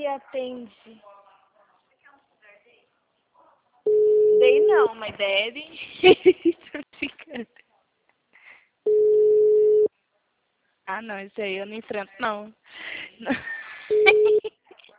atende. Dei não, mas deve. Tô brincando. Ah, não, isso aí eu não enfrento, não.